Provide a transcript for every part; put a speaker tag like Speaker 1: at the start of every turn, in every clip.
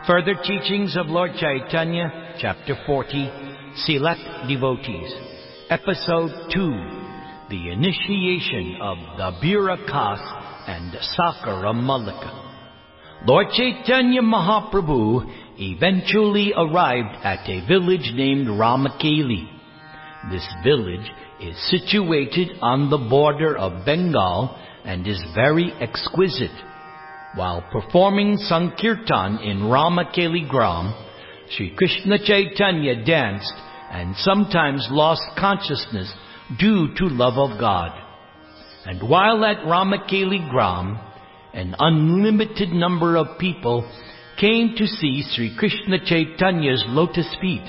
Speaker 1: Further Teachings of Lord Chaitanya, Chapter 40, Select Devotees, Episode 2, The Initiation of Dabira Kas and Sakara Malika. Lord Chaitanya Mahaprabhu eventually arrived at a village named Ramakeli. This village is situated on the border of Bengal and is very exquisite. While performing Sankirtan in Ramakeli Gram, Sri Krishna Chaitanya danced and sometimes lost consciousness due to love of God. And while at Ramakeli Gram, an unlimited number of people came to see Sri Krishna Chaitanya's lotus feet.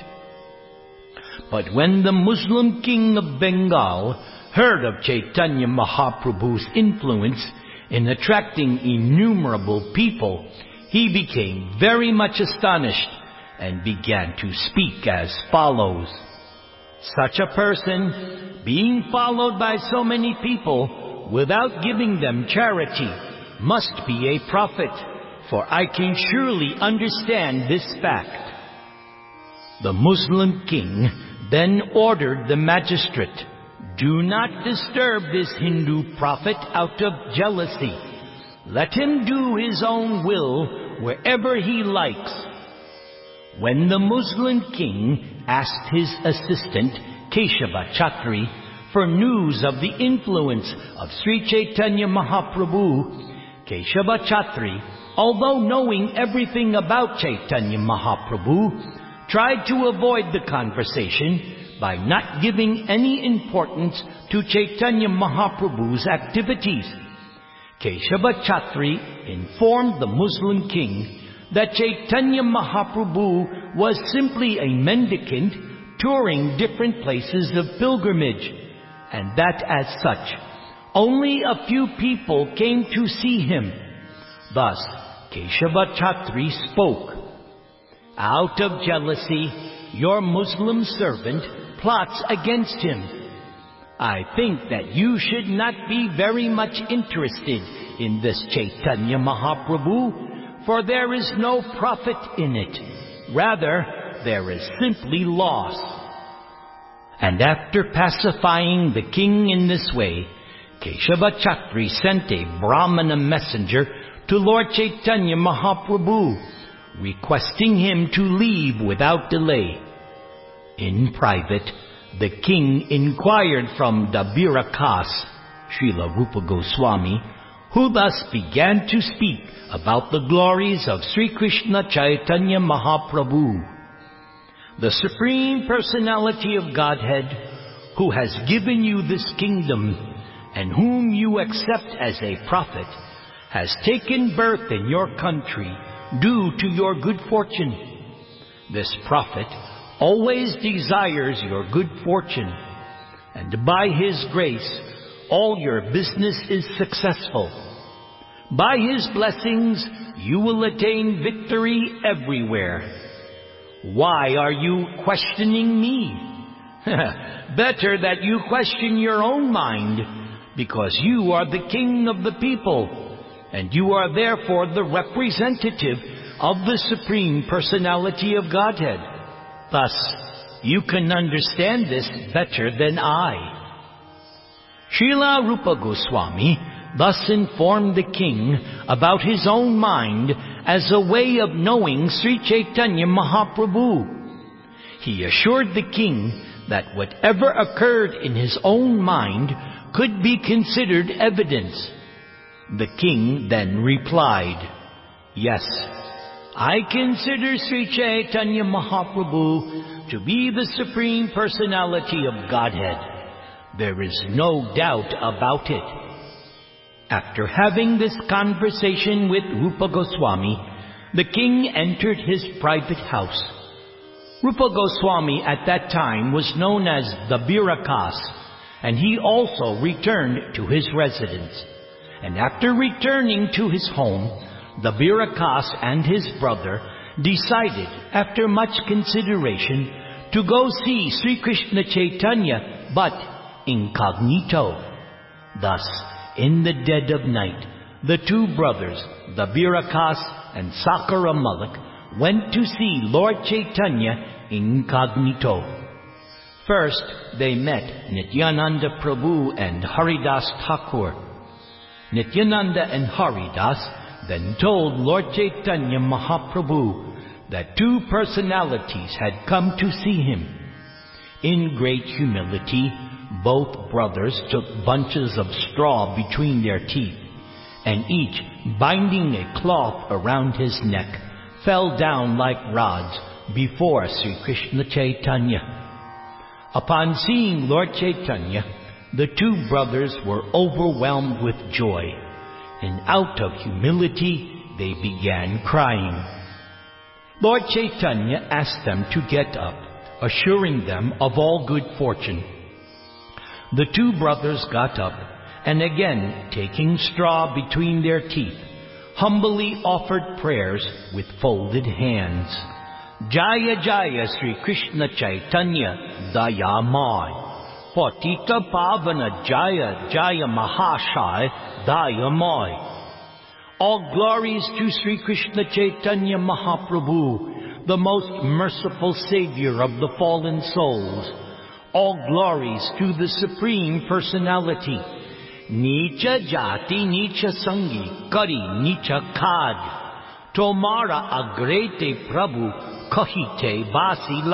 Speaker 1: But when the Muslim king of Bengal heard of Chaitanya Mahaprabhu's influence in attracting innumerable people, he became very much astonished and began to speak as follows. Such a person, being followed by so many people without giving them charity, must be a prophet, for I can surely understand this fact. The Muslim king then ordered the magistrate, "Do not disturb this Hindu prophet out of jealousy. Let him do his own will wherever he likes." When the Muslim king asked his assistant, Keshava Chatri, for news of the influence of Sri Chaitanya Mahaprabhu, Keshava Chatri, although knowing everything about Chaitanya Mahaprabhu, tried to avoid the conversation by not giving any importance to Chaitanya Mahaprabhu's activities. Keshava Chatri informed the Muslim king that Chaitanya Mahaprabhu was simply a mendicant touring different places of pilgrimage, and that as such, only a few people came to see him. Thus, Keshava Chatri spoke. "Out of jealousy, your Muslim servant plots against him. I think that you should not be very much interested in this Chaitanya Mahaprabhu, for there is no profit in it. Rather, there is simply loss." And after pacifying the king in this way, Keshava Chatri sent a Brahmana messenger to Lord Chaitanya Mahaprabhu, requesting him to leave without delay. In private, the king inquired from Dabira Kas, Srila Rupa Goswami, who thus began to speak about the glories of Sri Krishna Chaitanya Mahaprabhu. "The Supreme Personality of Godhead, who has given you this kingdom and whom you accept as a prophet, has taken birth in your country due to your good fortune. This prophet always desires your good fortune, and by his grace all your business is successful. By his blessings you will attain victory everywhere. Why are you questioning me? Better that you question your own mind, because you are the king of the people, and you are therefore the representative of the Supreme Personality of Godhead. Thus, you can understand this better than I." Srila Rupa Goswami thus informed the king about his own mind as a way of knowing Sri Chaitanya Mahaprabhu. He assured the king that whatever occurred in his own mind could be considered evidence. The king then replied, "Yes, I consider Sri Chaitanya Mahaprabhu to be the Supreme Personality of Godhead. There is no doubt about it." After having this conversation with Rupa Goswami, the king entered his private house. Rupa Goswami at that time was known as Dabira Kas, and he also returned to his residence. And after returning to his home, Dabira Kas and his brother decided, after much consideration, to go see Sri Krishna Chaitanya, but incognito. Thus, in the dead of night, the two brothers, Dabira Kas and Sakara Malik, went to see Lord Chaitanya incognito. First, they met Nityananda Prabhu and Haridas Thakur. Nityananda and Haridas then told Lord Chaitanya Mahaprabhu that two personalities had come to see him. In great humility, both brothers took bunches of straw between their teeth, and each, binding a cloth around his neck, fell down like rods before Sri Krishna Chaitanya. Upon seeing Lord Chaitanya, the two brothers were overwhelmed with joy, and out of humility they began crying. Lord Chaitanya asked them to get up, assuring them of all good fortune. The two brothers got up, and again, taking straw between their teeth, humbly offered prayers with folded hands. Jaya Jaya Sri Krishna Chaitanya Dayamay, Patita Pavana Jaya Jaya Mahashaya Dayamay. All glories to Sri Krishna Chaitanya Mahaprabhu, the most merciful Savior of the fallen souls. All glories to the Supreme Personality. Nicha Jati Nicha Sangi Kari Nicha Khad, Tomara Agrete Prabhu Kahite Basi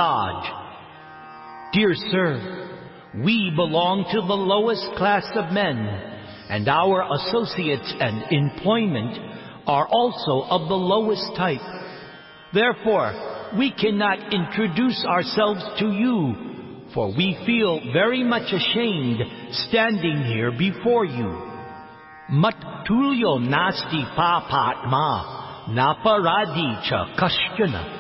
Speaker 1: Laj. Dear Sir, we belong to the lowest class of men, and our associates and employment are also of the lowest type. Therefore, we cannot introduce ourselves to you, for we feel very much ashamed standing here before you. Matulyo nasti papatma naparadi cha kashchana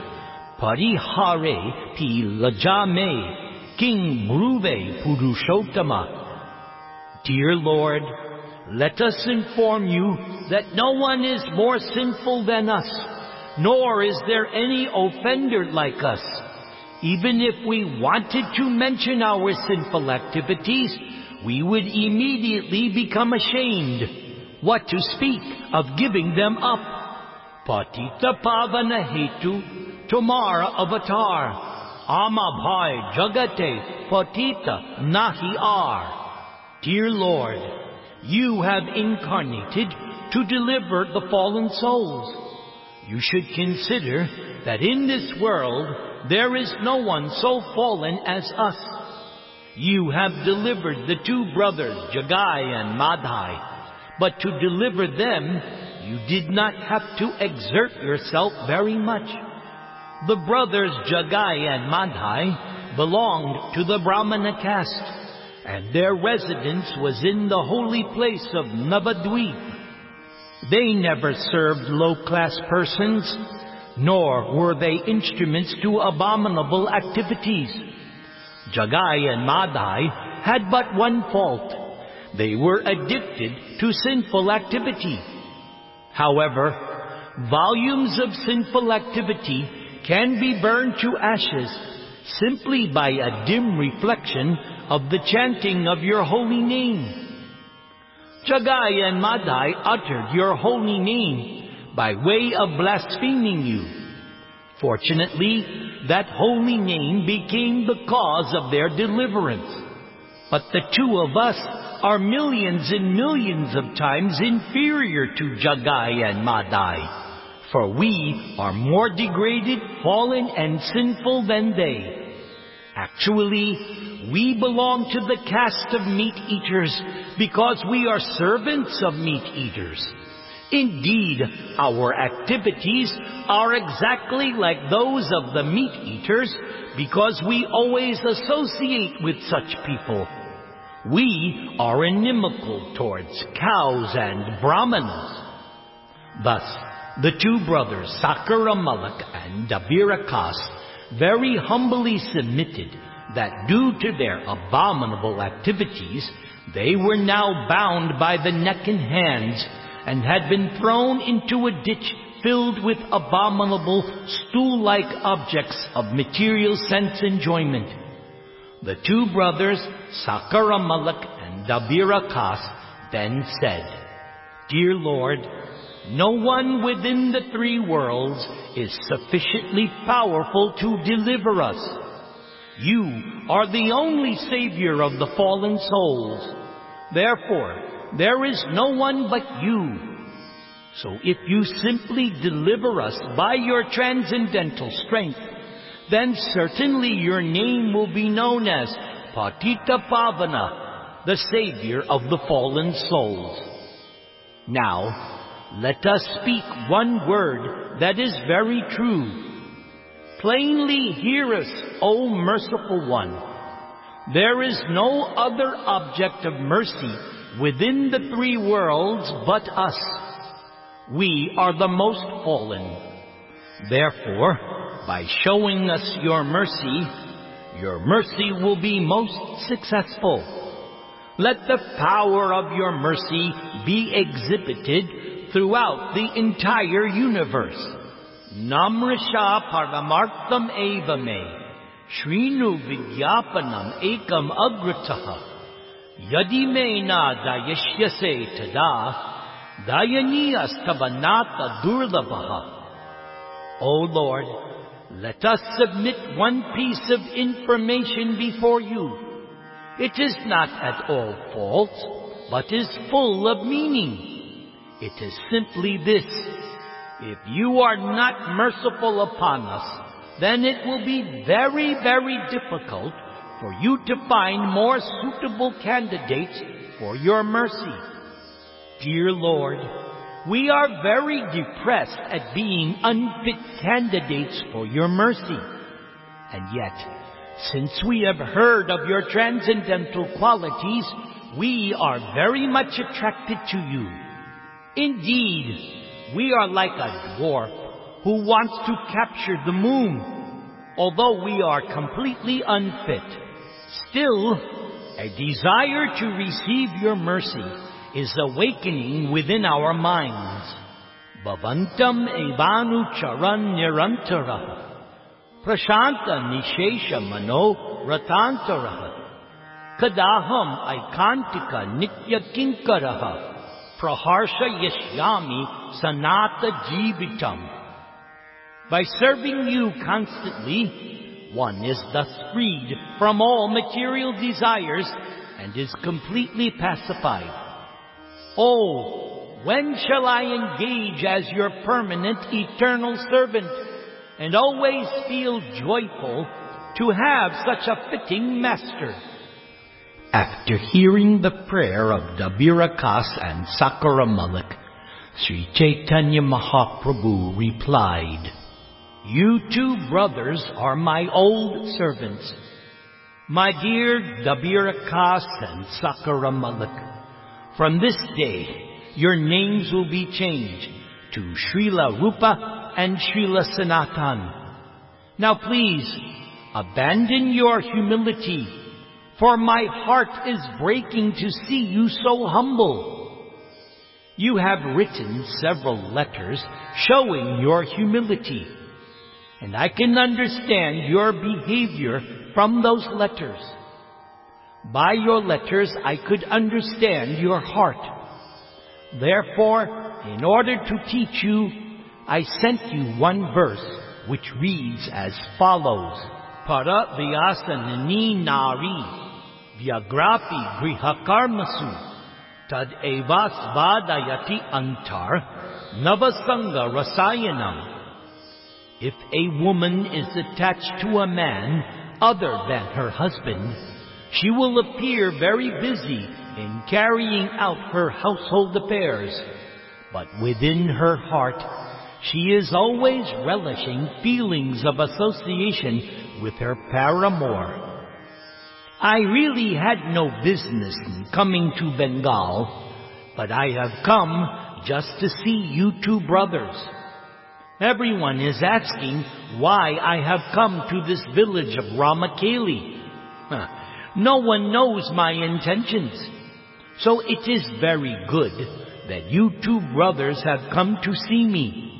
Speaker 1: parihare pi lajame king bruve purushottama. Dear Lord, let us inform you that no one is more sinful than us, nor is there any offender like us. Even if we wanted to mention our sinful activities, we would immediately become ashamed. What to speak of giving them up? Patita Pavana Hetu Tomara Avatar Amabhai Jagate Patita Nahi Ar. Dear Lord, you have incarnated to deliver the fallen souls. You should consider that in this world there is no one so fallen as us. You have delivered the two brothers Jagai and Madhai, but to deliver them you did not have to exert yourself very much. The brothers Jagai and Madhai belonged to the Brahmana caste, and their residence was in the holy place of Navadvip. They never served low-class persons, nor were they instruments to abominable activities. Jagai and Madhai had but one fault. They were addicted to sinful activity. However, volumes of sinful activity can be burned to ashes simply by a dim reflection of the chanting of your holy name. Jagai and Madhai uttered your holy name by way of blaspheming you. Fortunately, that holy name became the cause of their deliverance. But the two of us are millions and millions of times inferior to Jagai and Madhai, for we are more degraded, fallen, and sinful than they. Actually, we belong to the caste of meat-eaters because we are servants of meat-eaters. Indeed, our activities are exactly like those of the meat-eaters because we always associate with such people. We are inimical towards cows and brahmanas. Thus, the two brothers Sakara Malak and Dabira Kas very humbly submitted that due to their abominable activities, they were now bound by the neck and hands and had been thrown into a ditch filled with abominable stool-like objects of material sense enjoyment. The two brothers, Sakara Malak and Dabira Kas, then said, Dear Lord, No one within the three worlds is sufficiently powerful to deliver us. You are the only Savior of the fallen souls. Therefore, there is no one but you. So if you simply deliver us by your transcendental strength, then certainly your name will be known as Patitapavana, the Savior of the fallen souls. Now, let us speak one word that is very true. Plainly hear us, O merciful one. There is no other object of mercy within the three worlds but us. We are the most fallen. Therefore, by showing us your mercy will be most successful. Let the power of your mercy be exhibited throughout the entire universe. Namrisha paramartham eva me, Shrinu vidyapanam ekam agrataha, Yadi me na dayashyase tada, Dayaniyastavanata durlabaha. O Lord, let us submit one piece of information before you. It is not at all false, but is full of meaning. It is simply this: if you are not merciful upon us, then it will be very, very difficult for you to find more suitable candidates for your mercy. Dear Lord, we are very depressed at being unfit candidates for your mercy. And yet, since we have heard of your transcendental qualities, we are very much attracted to you. Indeed, we are like a dwarf who wants to capture the moon. Although we are completely unfit, still, a desire to receive your mercy is awakening within our minds. Bhavantam evanu charan nirantara, prashanta nishesha mano ratantara, kadaham aikantika nitya kinkaraha, praharsha yashyami sanata jivitam. By serving you constantly, one is thus freed from all material desires and is completely pacified. Oh, when shall I engage as your permanent eternal servant and always feel joyful to have such a fitting master? After hearing the prayer of Dabirakas and Sakara Malik, Sri Chaitanya Mahaprabhu replied, "You two brothers are my old servants. My dear Dabirakas and Sakara Malik, from this day, your names will be changed to Srila Rupa and Srila Sanatan. Now please, abandon your humility, for my heart is breaking to see you so humble. You have written several letters showing your humility, and I can understand your behavior from those letters. By your letters, I could understand your heart. Therefore, in order to teach you, I sent you one verse which reads as follows: Para vyasanani nari vyagrapi grihakarmasu tad evas vadayati antar navasanga rasayanam. If a woman is attached to a man other than her husband, she will appear very busy in carrying out her household affairs, but within her heart she is always relishing feelings of association with her paramour. I really had no business in coming to Bengal, but I have come just to see you two brothers. Everyone is asking why I have come to this village of Ramakeli. No one knows my intentions. So it is very good that you two brothers have come to see me.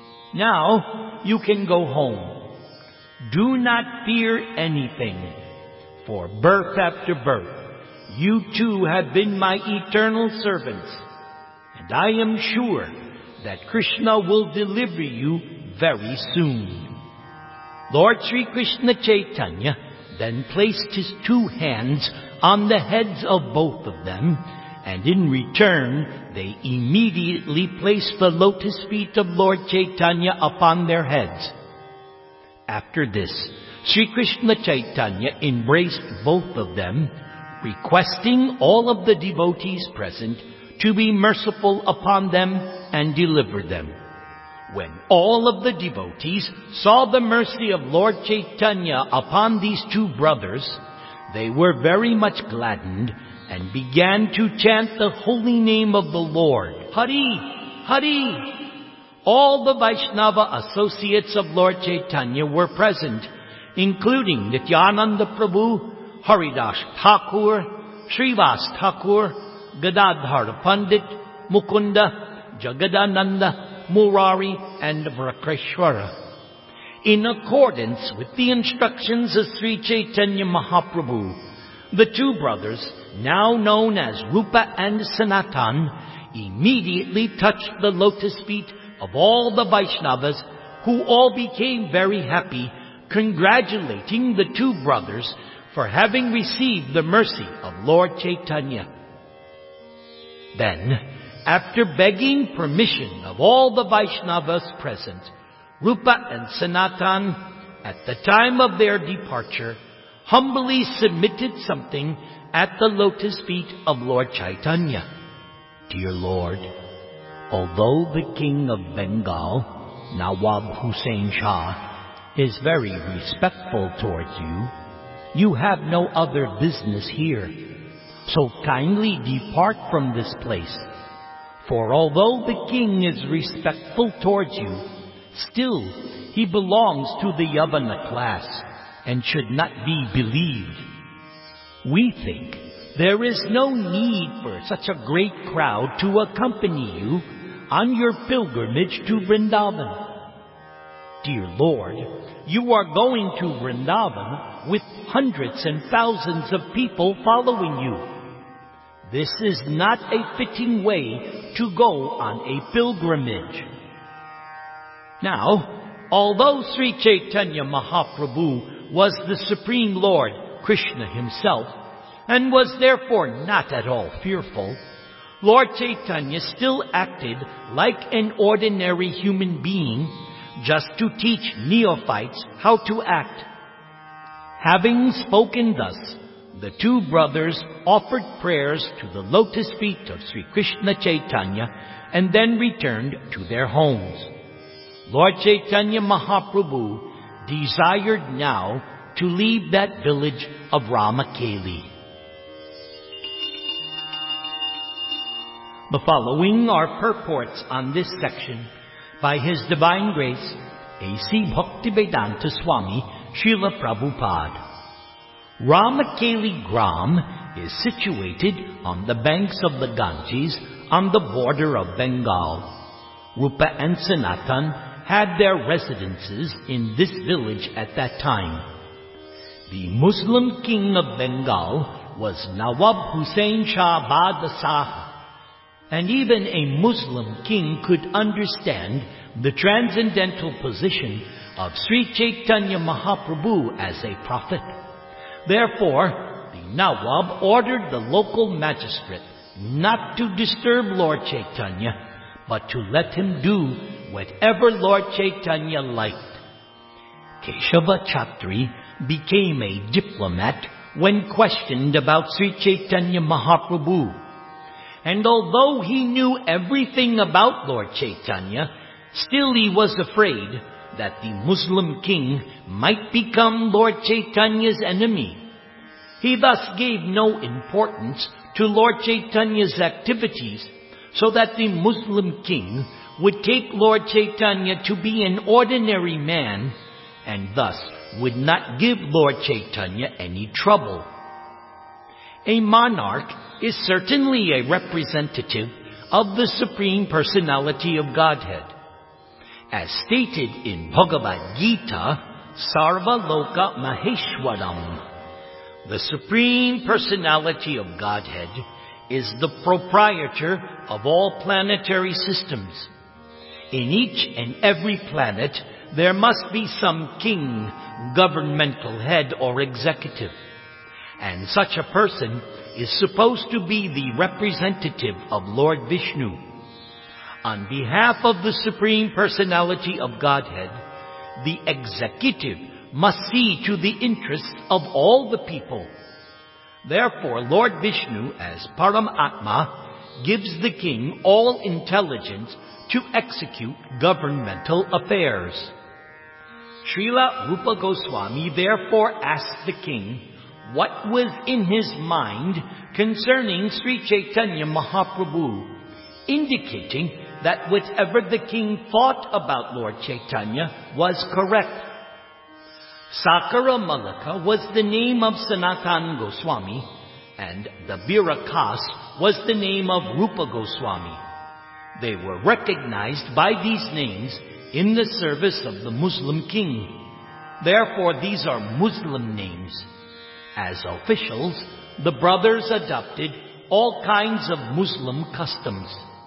Speaker 1: Now you can go home. Do not fear anything, for birth after birth, you two have been my eternal servants, and I am sure that Krishna will deliver you very soon." Lord Sri Krishna Chaitanya then placed his 2 hands on the heads of both of them, and in return they immediately placed the lotus feet of Lord Chaitanya upon their heads. After this, Sri Krishna Chaitanya embraced both of them, requesting all of the devotees present to be merciful upon them and deliver them. When all of the devotees saw the mercy of Lord Chaitanya upon these 2 brothers, they were very much gladdened and began to chant the holy name of the Lord. Hari! Hari! All the Vaishnava associates of Lord Chaitanya were present, including Nityananda Prabhu, Haridas Thakur, Srivas Thakur, Gadadhar Pandit, Mukunda, Jagadananda, Murari, and Vrakreshwara. In accordance with the instructions of Sri Chaitanya Mahaprabhu, the 2 brothers, now known as Rupa and Sanatan, immediately touched the lotus feet of all the Vaishnavas, who all became very happy, congratulating the 2 brothers for having received the mercy of Lord Chaitanya. Then, after begging permission of all the Vaishnavas present, Rupa and Sanatan, at the time of their departure, humbly submitted something at the lotus feet of Lord Chaitanya. "Dear Lord, although the King of Bengal, Nawab Hussain Shah, is very respectful towards you, you have no other business here. So kindly depart from this place. For although the king is respectful towards you, still he belongs to the Yavana class and should not be believed. We think there is no need for such a great crowd to accompany you on your pilgrimage to Vrindavan. Dear Lord, you are going to Vrindavan with hundreds and thousands of people following you. This is not a fitting way to go on a pilgrimage." Now, although Sri Chaitanya Mahaprabhu was the Supreme Lord, Krishna himself, and was therefore not at all fearful, Lord Chaitanya still acted like an ordinary human being, just to teach neophytes how to act. Having spoken thus, the 2 brothers offered prayers to the lotus feet of Sri Krishna Chaitanya and then returned to their homes. Lord Chaitanya Mahaprabhu desired now to leave that village of Ramakeli. The following are purports on this section by His Divine Grace, A.C. Bhaktivedanta Swami, Srila Prabhupada. Ramakeli Gram is situated on the banks of the Ganges on the border of Bengal. Rupa and Sanatan had their residences in this village at that time. The Muslim king of Bengal was Nawab Hussain Shah Badshah, and even a Muslim king could understand the transcendental position of Sri Chaitanya Mahaprabhu as a prophet. Therefore, the Nawab ordered the local magistrate not to disturb Lord Chaitanya, but to let him do whatever Lord Chaitanya liked. Keshava Chatri became a diplomat when questioned about Sri Chaitanya Mahaprabhu. And although he knew everything about Lord Chaitanya, still he was afraid that the Muslim king might become Lord Chaitanya's enemy. He thus gave no importance to Lord Chaitanya's activities, so that the Muslim king would take Lord Chaitanya to be an ordinary man, and thus would not give Lord Chaitanya any trouble. A monarch is certainly a representative of the Supreme Personality of Godhead. As stated in Bhagavad Gita, Sarva Loka Maheshwaram, the Supreme Personality of Godhead is the proprietor of all planetary systems. In each and every planet, there must be some king, governmental head, or executive. And such a person is supposed to be the representative of Lord Vishnu. On behalf of the Supreme Personality of Godhead, the executive must see to the interests of all the people. Therefore, Lord Vishnu, as Paramatma, gives the king all intelligence to execute governmental affairs. Srila Rupa Goswami therefore asked the king what was in his mind concerning Sri Chaitanya Mahaprabhu, indicating that whatever the king thought about Lord Chaitanya was correct. Sakara Malika was the name of Sanatana Goswami, and Dabira Kas was the name of Rupa Goswami. They were recognized by these names in the service of the Muslim king. Therefore, these are Muslim names. As officials, the brothers adopted all kinds of Muslim customs.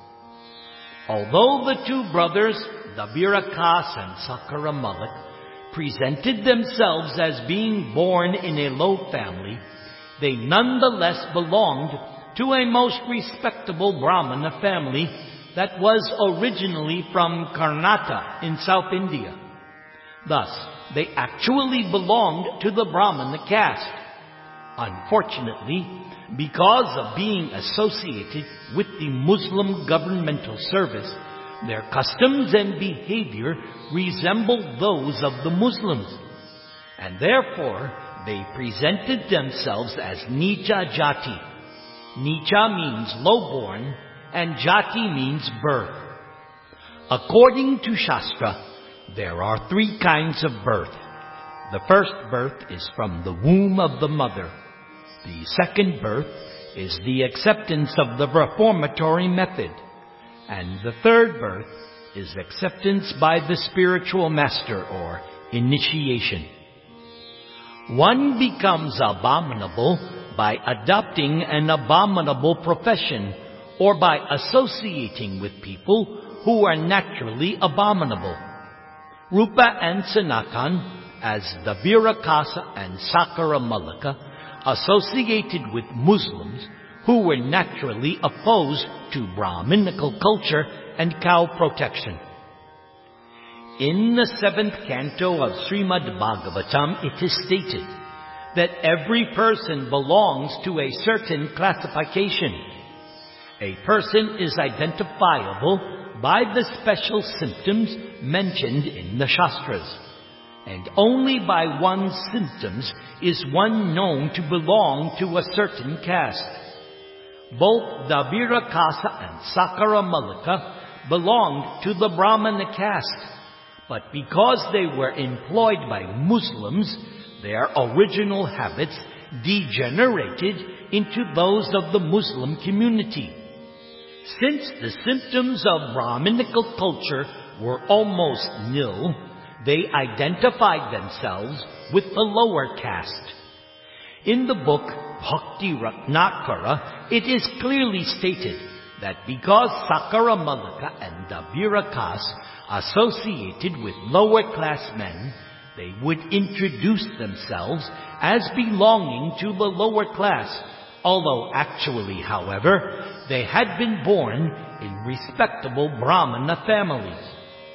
Speaker 1: Although the two brothers, Dabira Kas and Sakara Malik, presented themselves as being born in a low family, they nonetheless belonged to a most respectable Brahmana family that was originally from Karnataka in South India. Thus, they actually belonged to the Brahmana caste. Unfortunately, because of being associated with the Muslim governmental service, their customs and behavior resembled those of the Muslims, and therefore they presented themselves as Nicha Jati. Nicha means low-born, and Jati means birth. According to Shastra, there are three kinds of birth. The first birth is from the womb of the mother. The second birth is the acceptance of the reformatory method. And the third birth is acceptance by the spiritual master or initiation. One becomes abominable by adopting an abominable profession or by associating with people who are naturally abominable. Rupa and Sanatan, as Dabira Kasa and Sakara Malika, associated with Muslims who were naturally opposed to Brahminical culture and cow protection. In the 7th canto of Srimad Bhagavatam, it is stated that every person belongs to a certain classification. A person is identifiable by the special symptoms mentioned in the Shastras, and only by one's symptoms is one known to belong to a certain caste. Both Dabira Kasa and Sakara Malika belonged to the Brahmana caste, but because they were employed by Muslims, their original habits degenerated into those of the Muslim community. Since the symptoms of Brahminical culture were almost nil, they identified themselves with the lower caste. In the book Bhakti Ratnakara, it is clearly stated that because Sakara Malika and Dabira Kas associated with lower class men, they would introduce themselves as belonging to the lower class, although actually, however, they had been born in respectable Brahmana families.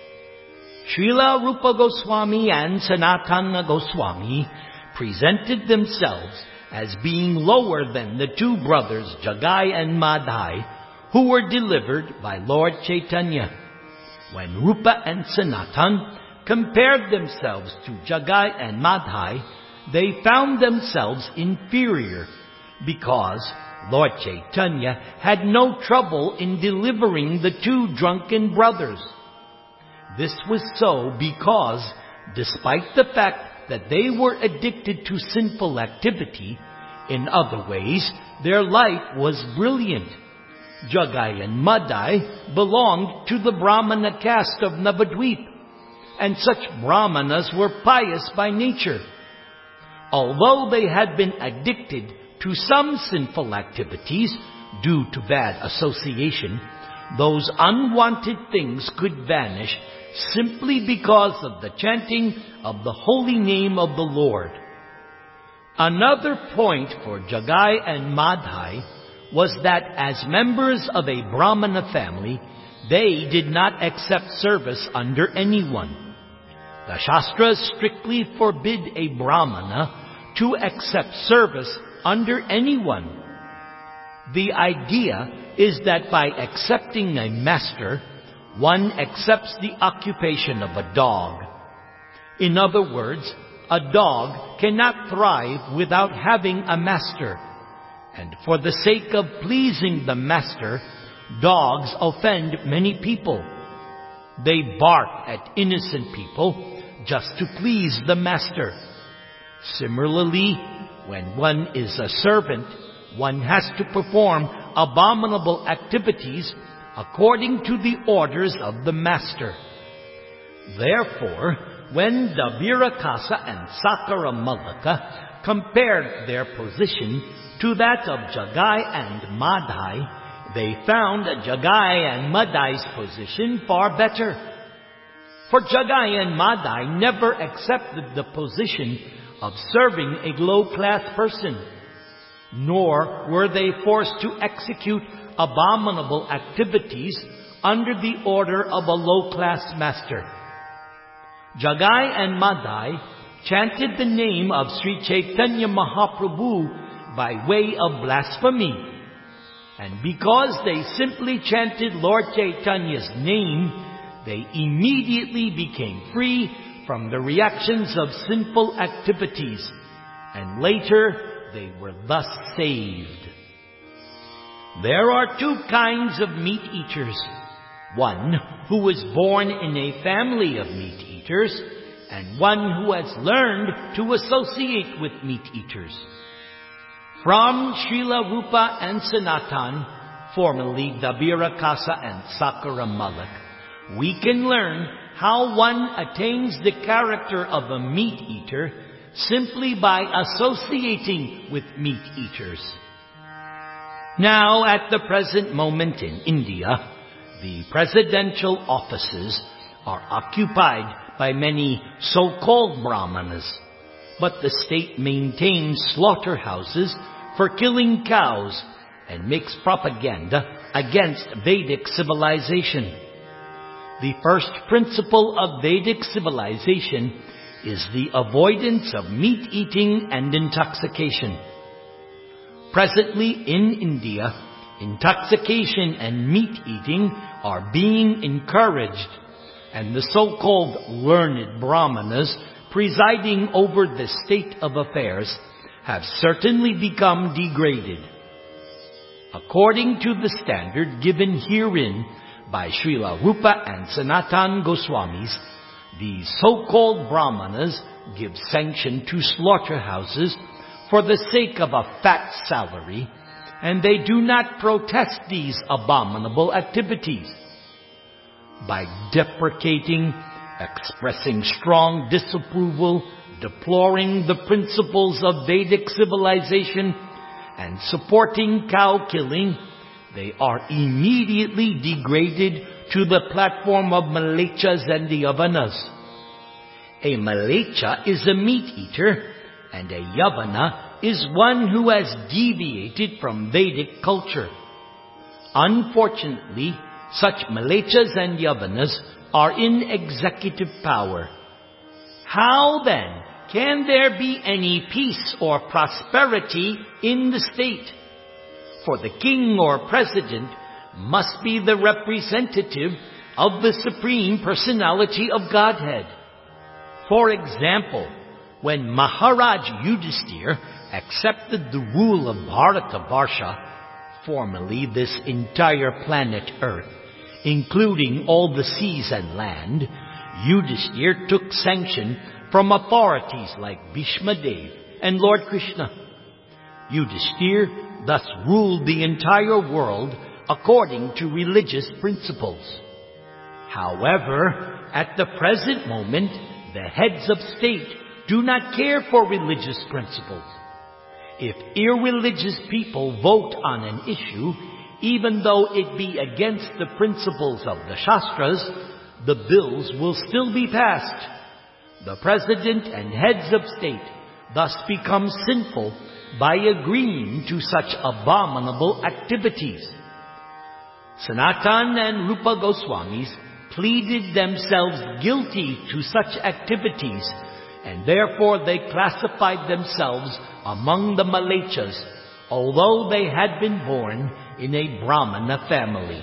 Speaker 1: Srila Rupa Goswami and Sanatana Goswami presented themselves as being lower than the two brothers Jagai and Madhai, who were delivered by Lord Chaitanya. When Rupa and Sanatan compared themselves to Jagai and Madhai, they found themselves inferior because Lord Chaitanya had no trouble in delivering the two drunken brothers. This was so because, despite the fact that they were addicted to sinful activity, in other ways, their life was brilliant. Jagai and Madhai belonged to the Brahmana caste of Navadvip, and such Brahmanas were pious by nature. Although they had been addicted to some sinful activities due to bad association, those unwanted things could vanish simply because of the chanting of the holy name of the Lord. Another point for Jagai and Madhai was that as members of a Brahmana family, they did not accept service under anyone. The Shastras strictly forbid a Brahmana to accept service under anyone. The idea is that by accepting a master, one accepts the occupation of a dog. In other words, a dog cannot thrive without having a master. And for the sake of pleasing the master, dogs offend many people. They bark at innocent people just to please the master. Similarly, when one is a servant, one has to perform abominable activities according to the orders of the master. Therefore, when the Virakasa and Sakara Malaka compared their position to that of Jagai and Madhai, they found Jagai and Madhai's position far better. For Jagai and Madhai never accepted the position of serving a low-class person, nor were they forced to execute abominable activities under the order of a low-class master. Jagai and Madhai chanted the name of Sri Chaitanya Mahaprabhu by way of blasphemy. And because they simply chanted Lord Chaitanya's name, they immediately became free from the reactions of sinful activities, and later they were thus saved. There are two kinds of meat eaters. One who was born in a family of meat eaters, and one who has learned to associate with meat eaters. From Srila Rupa and Sanatan, formerly the Virakasa and Sakara Malak, we can learn how one attains the character of a meat eater simply by associating with meat eaters. Now, at the present moment in India, the presidential offices are occupied by many so-called Brahmanas, but the state maintains slaughterhouses for killing cows and makes propaganda against Vedic civilization. The first principle of Vedic civilization is the avoidance of meat eating and intoxication. Presently in India, intoxication and meat eating are being encouraged, and the so-called learned Brahmanas presiding over the state of affairs have certainly become degraded. According to the standard given herein by Srila Rupa and Sanatan Goswamis, the so-called Brahmanas give sanction to slaughterhouses for the sake of a fat salary, and they do not protest these abominable activities. By deprecating, expressing strong disapproval, deploring the principles of Vedic civilization, and supporting cow killing, they are immediately degraded to the platform of Malechas and the Yavanas. A Malecha is a meat eater, and a Yavana is one who has deviated from Vedic culture. Unfortunately, such Malechas and Yavanas are in executive power. How then can there be any peace or prosperity in the state? For the king or president must be the representative of the Supreme Personality of Godhead. For example, when Maharaj Yudhisthira accepted the rule of Bharatavarsha, formerly this entire planet Earth, including all the seas and land, Yudhisthira took sanction from authorities like Bhishmadev and Lord Krishna. Yudhisthira thus ruled the entire world according to religious principles. However, at the present moment, the heads of state do not care for religious principles. If irreligious people vote on an issue, even though it be against the principles of the Shastras, the bills will still be passed. The president and heads of state thus become sinful by agreeing to such abominable activities. Sanatan and Rupa Goswamis pleaded themselves guilty to such activities, and therefore they classified themselves among the Malechas, although they had been born in a Brahmana family.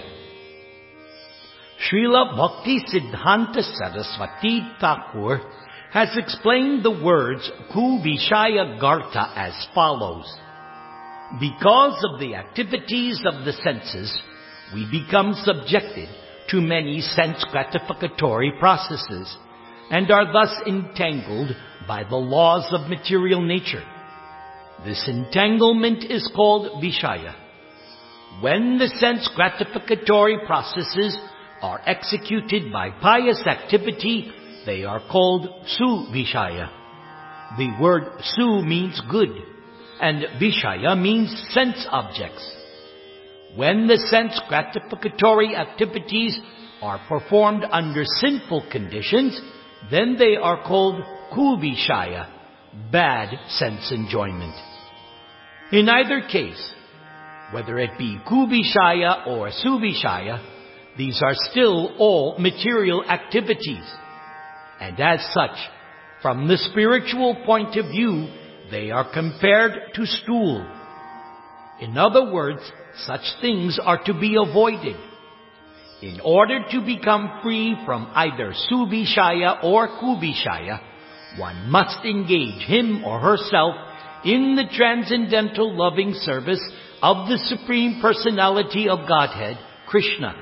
Speaker 1: Srila Bhakti Siddhanta Saraswati Thakur has explained the words Kuvishaya Garta as follows. Because of the activities of the senses, we become subjected to many sense gratificatory processes and are thus entangled by the laws of material nature. This entanglement is called Vishaya. When the sense gratificatory processes are executed by pious activity, they are called Suvishaya. The word Su means good, and Vishaya means sense objects. When the sense gratificatory activities are performed under sinful conditions, then they are called Kuvishaya, bad sense enjoyment. In either case, whether it be Kuvishaya or Suvishaya, these are still all material activities. And as such, from the spiritual point of view, they are compared to stool. In other words, such things are to be avoided. In order to become free from either Suvishaya or Kuvishaya, one must engage him or herself in the transcendental loving service of the Supreme Personality of Godhead, Krishna.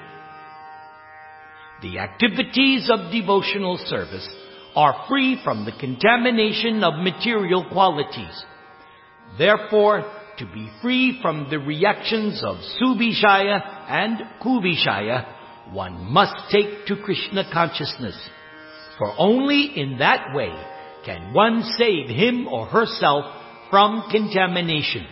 Speaker 1: The activities of devotional service are free from the contamination of material qualities. Therefore, to be free from the reactions of Suvishaya and Kuvishaya, one must take to Krishna consciousness. For only in that way can one save him or herself from contamination.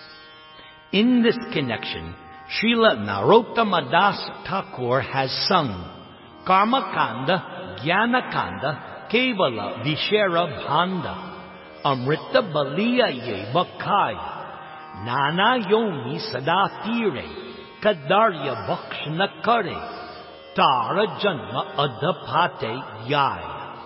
Speaker 1: In this connection, Srila Narottama Das Thakur has sung Karma Kanda, Jnana Kanda, Kevala Vishera Bhanda, Amrita Baliya Ye Bakai, Nana Yomi Sadatire, Kadarya Bhakshana Kare, Tara Janma Adapate Yai.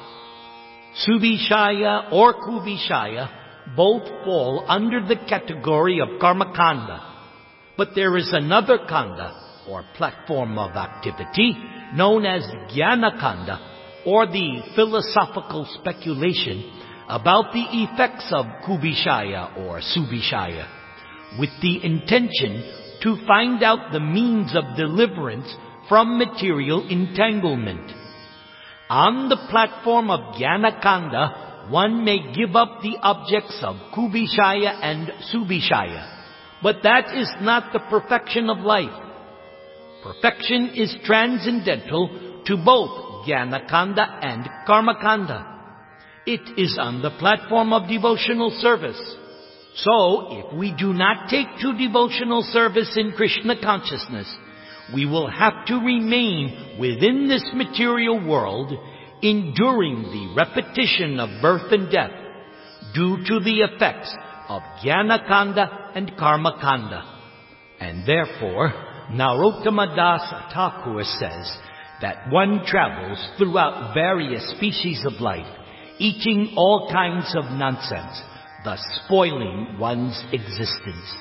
Speaker 1: Suvishaya or Kuvishaya both fall under the category of Karma Kanda. But there is another Kanda, or platform of activity, known as Jnana Kanda, or the philosophical speculation about the effects of Kuvishaya or Suvishaya, with the intention to find out the means of deliverance from material entanglement. On the platform of Jnana Kanda, one may give up the objects of Kuvishaya and Suvishaya, but that is not the perfection of life. Perfection is transcendental to both Jnana Kanda and Karma Kanda. It is on the platform of devotional service. So, if we do not take to devotional service in Krishna consciousness, we will have to remain within this material world, enduring the repetition of birth and death, due to the effects of Jnana Kanda and Karma Kanda. And therefore, Narottama Das Thakur says that one travels throughout various species of life, eating all kinds of nonsense, thus spoiling one's existence.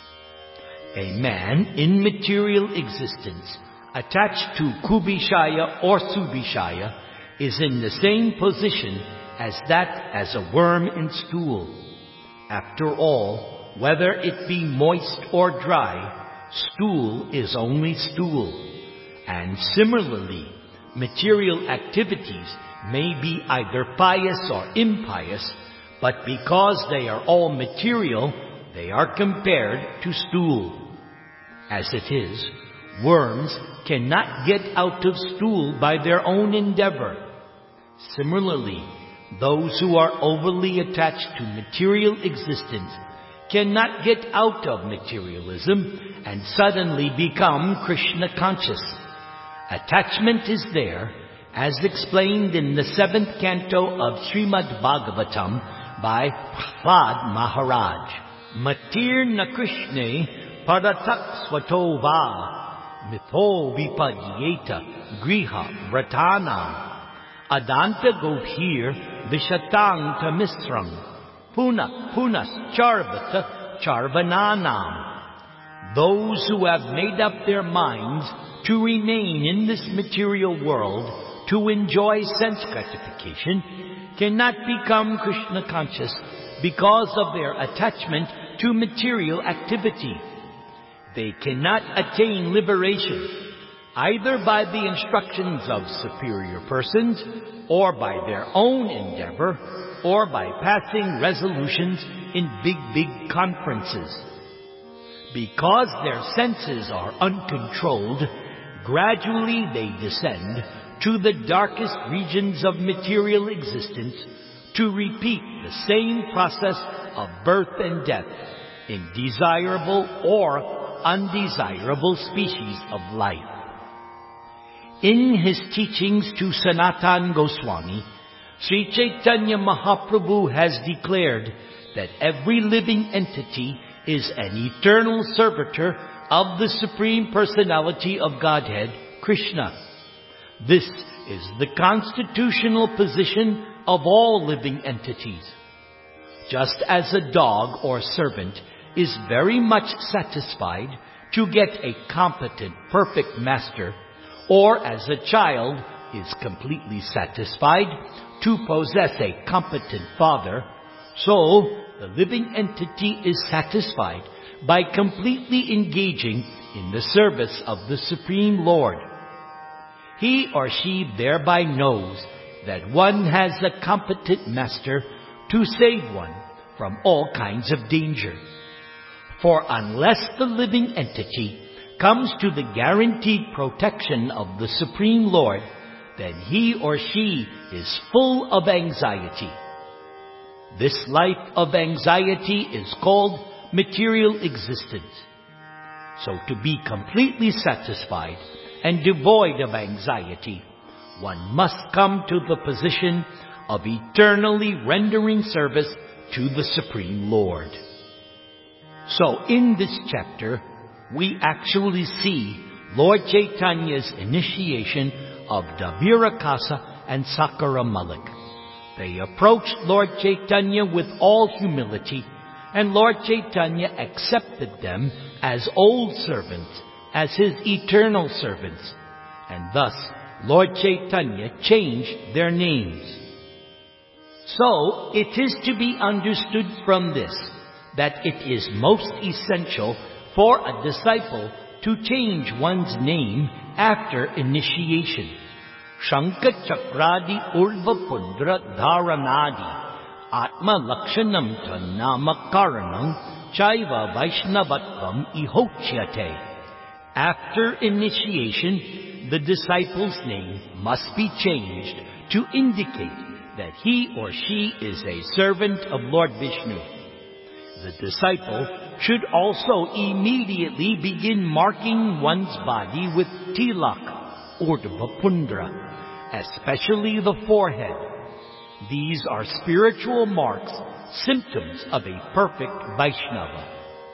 Speaker 1: A man in material existence, attached to Kuvishaya or Suvishaya, is in the same position as a worm in stool. After all, whether it be moist or dry, stool is only stool. And similarly, material activities may be either pious or impious, but because they are all material, they are compared to stool. As it is, worms cannot get out of stool by their own endeavor. Similarly, those who are overly attached to material existence cannot get out of materialism and suddenly become Krishna conscious. Attachment is there, as explained in the 7th canto of Srimad Bhagavatam by Prahlad Maharaj. Matir na Krishne paratak swato va mitho vipadyeta griha vratanam adanta gobhir vishatang tamisram punas charvata charvananam. Those who have made up their minds to remain in this material world to enjoy sense gratification cannot become Krishna conscious because of their attachment to material activity. They cannot attain liberation either by the instructions of superior persons or by their own endeavor or by passing resolutions in big conferences. Because their senses are uncontrolled, gradually they descend to the darkest regions of material existence to repeat the same process of birth and death in desirable or undesirable species of life. In his teachings to Sanatan Goswami, Sri Chaitanya Mahaprabhu has declared that every living entity is an eternal servitor of the Supreme Personality of Godhead, Krishna. This is the constitutional position of all living entities. Just as a dog or servant is very much satisfied to get a competent, perfect master, or as a child is completely satisfied to possess a competent father, so the living entity is satisfied by completely engaging in the service of the Supreme Lord. He or she thereby knows that one has a competent master to save one from all kinds of danger. For unless the living entity comes to the guaranteed protection of the Supreme Lord, then he or she is full of anxiety. This life of anxiety is called material existence. So to be completely satisfied and devoid of anxiety, one must come to the position of eternally rendering service to the Supreme Lord. So in this chapter, we actually see Lord Chaitanya's initiation of Dabhirakasa and Sakara Malik. They approached Lord Chaitanya with all humility, and Lord Chaitanya accepted them as old servants, as his eternal servants, and thus Lord Chaitanya changed their names. So it is to be understood from this that it is most essential for a disciple to change one's name after initiation. Shanka Chakradi Urva Pundra Dharanadi Atma Lakshanam Tanama Karanam Chaiva Vaishnavatvam Ihochyate. After initiation, the disciple's name must be changed to indicate that he or she is a servant of Lord Vishnu. The disciple should also immediately begin marking one's body with tilak, urdhva pundra, especially the forehead. These are spiritual marks, symptoms of a perfect Vaishnava.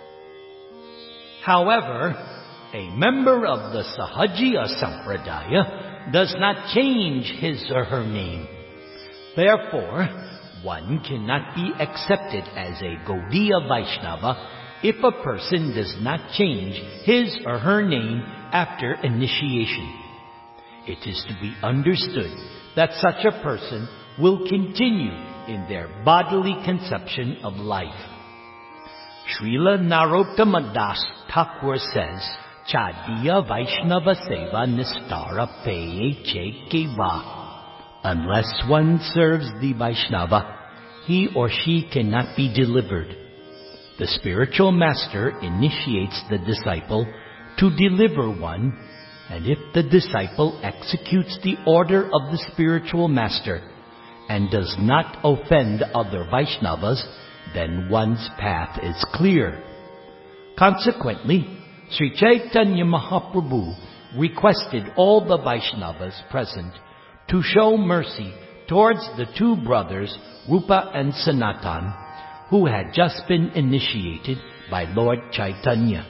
Speaker 1: However, a member of the Sahajiya Sampradaya does not change his or her name. Therefore, one cannot be accepted as a Gaudiya Vaishnava if a person does not change his or her name after initiation. It is to be understood that such a person will continue in their bodily conception of life. Srila Narottama Das Thakur says, Chadiya Vaishnava Seva Nistara Peye Che Keva. Unless one serves the Vaishnava, he or she cannot be delivered. The spiritual master initiates the disciple to deliver one, and if the disciple executes the order of the spiritual master and does not offend other Vaishnavas, then one's path is clear. Consequently, Sri Chaitanya Mahaprabhu requested all the Vaishnavas present to show mercy towards the two brothers, Rupa and Sanatan, who had just been initiated by Lord Chaitanya.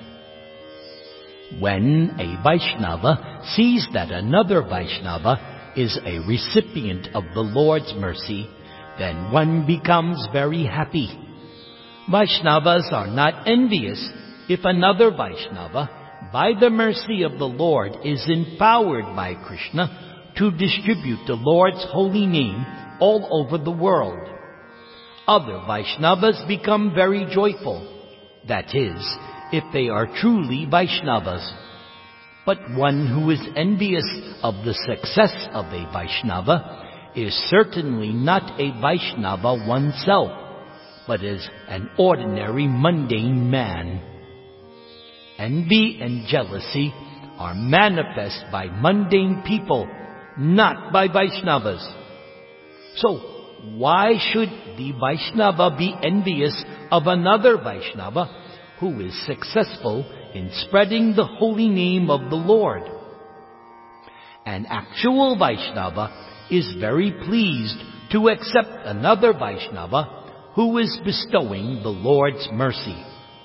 Speaker 1: When a Vaishnava sees that another Vaishnava is a recipient of the Lord's mercy, then one becomes very happy. Vaishnavas are not envious if another Vaishnava, by the mercy of the Lord, is empowered by Krishna to distribute the Lord's holy name all over the world. Other Vaishnavas become very joyful. That is, if they are truly Vaishnavas. But one who is envious of the success of a Vaishnava is certainly not a Vaishnava oneself, but is an ordinary mundane man. Envy and jealousy are manifest by mundane people, not by Vaishnavas. So, why should the Vaishnava be envious of another Vaishnava who is successful in spreading the holy name of the Lord? An actual Vaishnava is very pleased to accept another Vaishnava who is bestowing the Lord's mercy.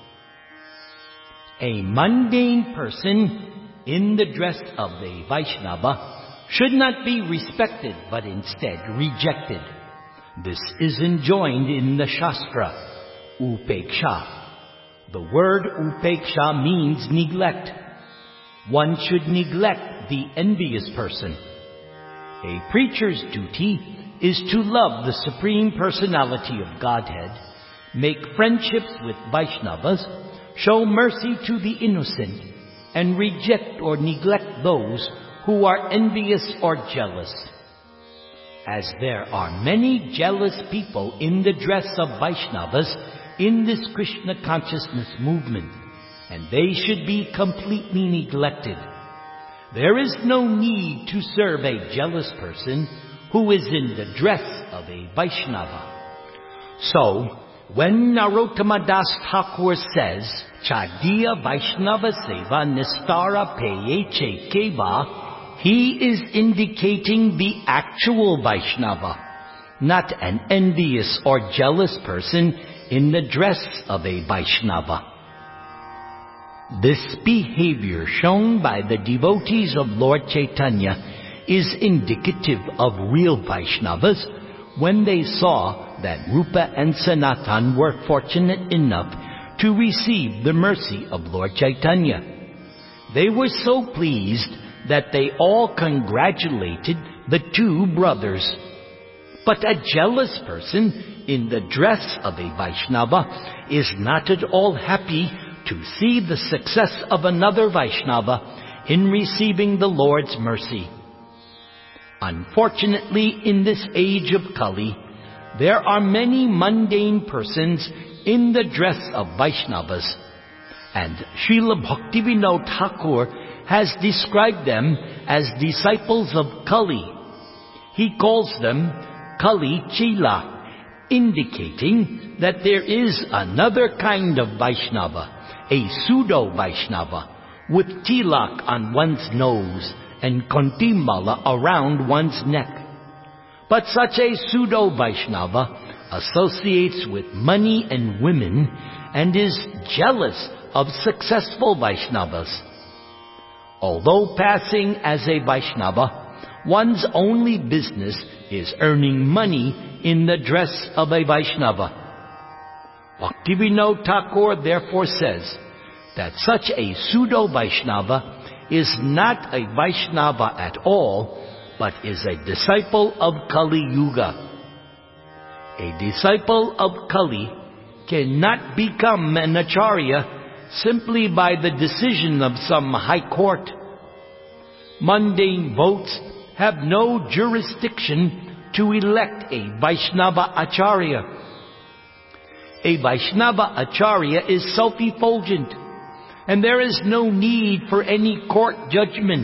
Speaker 1: A mundane person in the dress of a Vaishnava should not be respected but instead rejected. This is enjoined in the Shastra, Upeksha. The word Upeksha means neglect. One should neglect the envious person. A preacher's duty is to love the Supreme Personality of Godhead, make friendships with Vaishnavas, show mercy to the innocent, and reject or neglect those who are envious or jealous. As there are many jealous people in the dress of Vaishnavas in this Krishna consciousness movement, and they should be completely neglected. There is no need to serve a jealous person who is in the dress of a Vaishnava. So, when Narottama Das Thakur says, Chadiya Vaishnava Seva Nistara Peye Chekeva, he is indicating the actual Vaishnava, not an envious or jealous person in the dress of a Vaishnava. This behavior shown by the devotees of Lord Chaitanya is indicative of real Vaishnavas when they saw that Rupa and Sanatan were fortunate enough to receive the mercy of Lord Chaitanya. They were so pleased that they all congratulated the two brothers. But a jealous person in the dress of a Vaishnava is not at all happy to see the success of another Vaishnava in receiving the Lord's mercy. Unfortunately, in this age of Kali, there are many mundane persons in the dress of Vaishnavas, and Srila Bhaktivinoda Thakur has described them as disciples of Kali. He calls them Kali Chela, indicating that there is another kind of Vaishnava, a pseudo-Vaishnava, with tilak on one's nose and kontimala around one's neck. But such a pseudo-Vaishnava associates with money and women and is jealous of successful Vaishnavas. Although passing as a Vaishnava, one's only business is earning money in the dress of a Vaishnava. Bhaktivinoda Thakur therefore says that such a pseudo-Vaishnava is not a Vaishnava at all, but is a disciple of Kali Yuga. A disciple of Kali cannot become an acharya simply by the decision of some high court. Mundane votes have no jurisdiction to elect a Vaishnava acharya. A Vaishnava acharya is self-effulgent, and there is no need for any court judgment.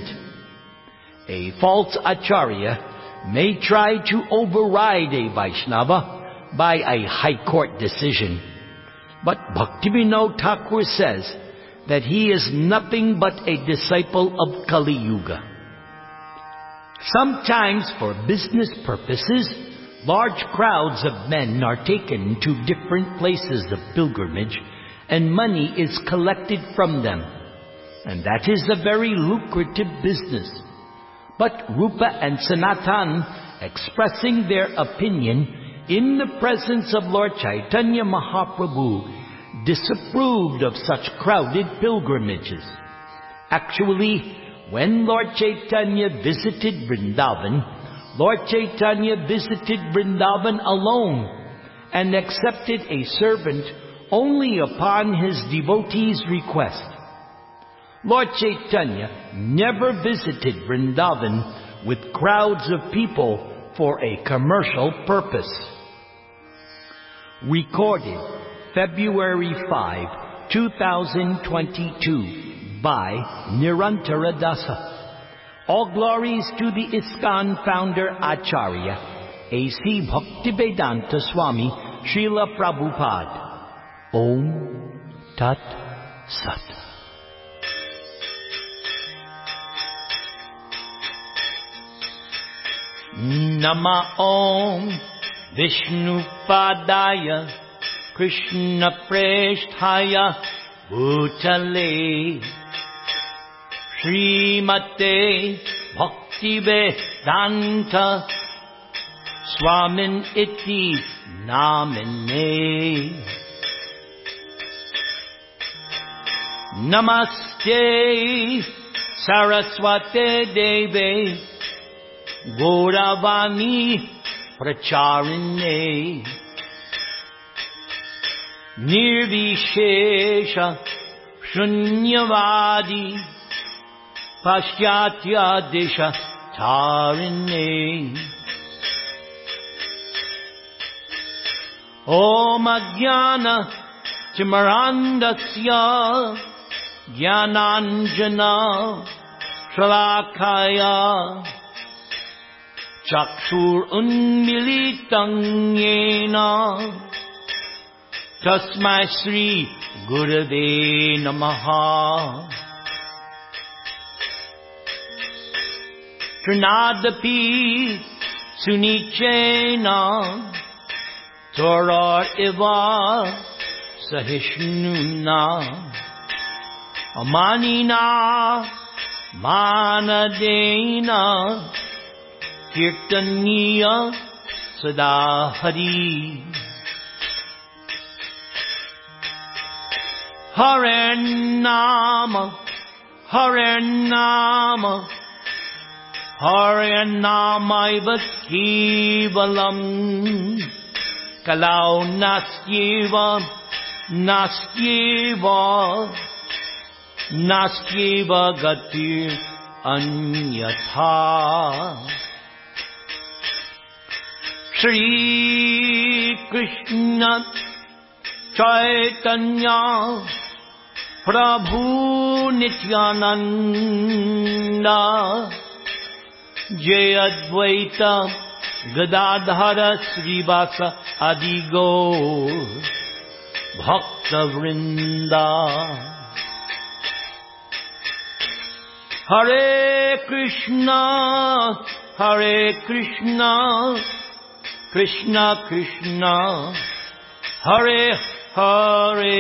Speaker 1: A false acharya may try to override a Vaishnava by a high court decision. But Bhaktivinoda Thakur says that he is nothing but a disciple of Kali Yuga. Sometimes for business purposes, large crowds of men are taken to different places of pilgrimage and money is collected from them. And that is a very lucrative business. But Rupa and Sanatan, expressing their opinion in the presence of Lord Chaitanya Mahaprabhu, disapproved of such crowded pilgrimages. Actually, when Lord Chaitanya visited Vrindavan, Lord Chaitanya visited Vrindavan alone and accepted a servant only upon his devotees' request. Lord Chaitanya never visited Vrindavan with crowds of people for a commercial purpose. Recorded February 5, 2022 by Nirantara Dasa. All glories to the ISKCON founder Acharya A.C. Bhaktivedanta Swami Srila Prabhupada. Om Tat Sat. Nama Om Vishnupadaya Krishna Preshthaya Bhutale Srimate Bhaktivedanta Swamin Iti Namine. Namaste Saraswate Deve Gauravani Pracharine Nirvishesha Shunyavadi Paschatya Desha Tarine. Om Ajnana Timarandasya Jnananjana Shalakaya Chakshur Unmilitam Yena Tasmai Sri Gurave Namaha. Trinadapi Sunichena Torah Eva Sahishnuna Amanina Manadena Kirtaniya Sadahari. Hare Nama Hare Nama Hare Namaiva Kevalam Kalau Nastyeva Nastyeva Nastyeva Gatir Anyatha. Shri Krishna Chaitanya Prabhu Nityananda Jai Advaita Gadadhara Srivasa Adigo Bhakta Vrinda. Hare Krishna Krishna Krishna Hare Hare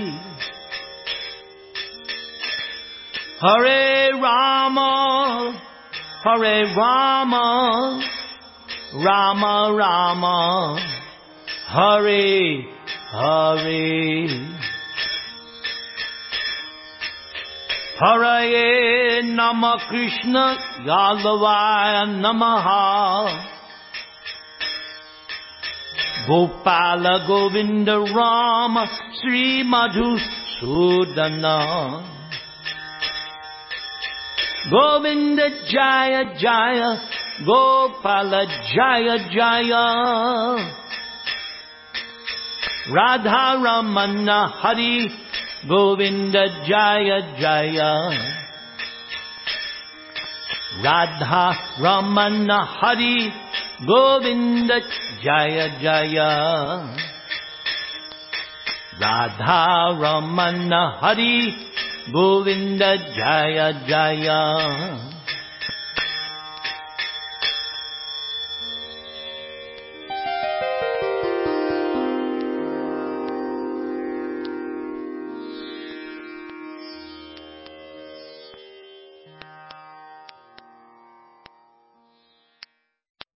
Speaker 1: Hare Rama Rama Rama Hare Hare. Hare Nama Krishna Yadavaya Namaha. Gopala Govinda Rama Sri Madhusudana. Govinda Jaya Jaya Gopala Jaya Jaya. Radha Ramana Hari Govinda Jaya Jaya. Radha Ramana Hari Govinda Jaya Jaya. Radha Ramana Hari Govinda Jaya Jaya.